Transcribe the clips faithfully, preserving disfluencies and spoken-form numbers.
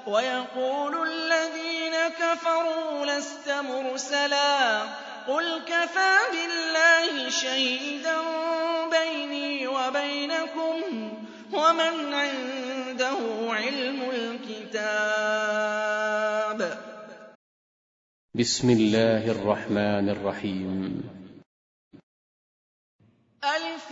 وَيَقُولُ الَّذِينَ كَفَرُوا لَسْتَ مُرْسَلًا ۚ قُلْ كَفَىٰ بِاللَّهِ شَهِيدًا بَيْنِي وَبَيْنَكُمْ ۚ وَمَنْ عِندَهُ عِلْمُ الْكِتَابِ. بسم الله الرحمن الرحيم. ألف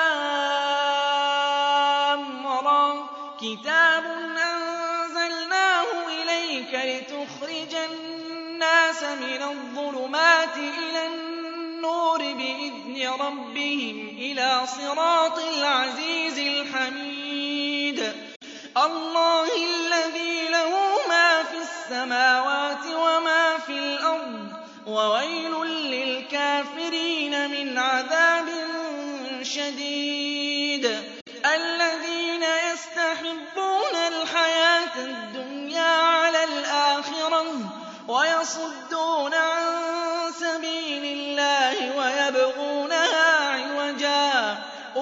لام را. كتاب أنزلناه إليك لتخرج الناس من الظلمات إلى النور بإذن ربهم إلى صراط العزيز الحميد. الله الذي له ما في السماوات وما في الأرض، وويل للكافرين من عذاب شديد. الذين يستحبون الحياة الدنيا على الآخرة ويصدون عن سبيل الله ويبغونها عوجا،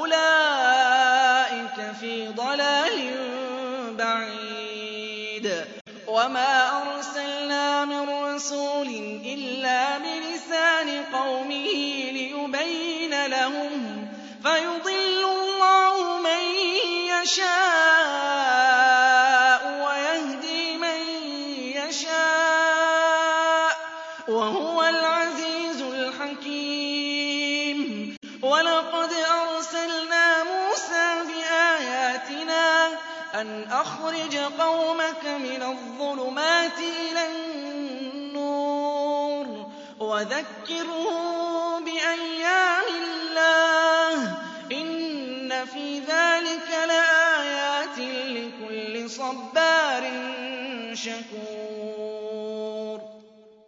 أولئك في ضلال بعيد. وما أرسلنا من رسول إلا بلسان قومه ليبين لهم، فيضل الله من يشاء ويهدي من يشاء، وهو العزيز الحكيم. وَلَقَدْ أَرْسَلْنَا مُوسَىٰ بِآيَاتِنَا أَنْ أَخْرِجْ قَوْمَكَ مِنَ الظُّلُمَاتِ إِلَى النُّورِ وَذَكِّرْهُم بِأَيَّامِ اللَّهِ ۚ إِنَّ فِي ذَٰلِكَ لَآيَاتٍ لِّكُلِّ صَبَّارٍ شَكُورٍ.